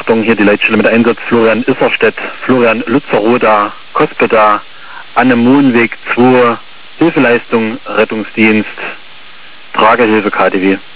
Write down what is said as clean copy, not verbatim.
Achtung, hier die Leitstelle mit Einsatz, Florian Isserstedt, Florian Lützerroda, Kospeda, Anne-Mohnweg 2, Hilfeleistung, Rettungsdienst, Tragehilfe KTW.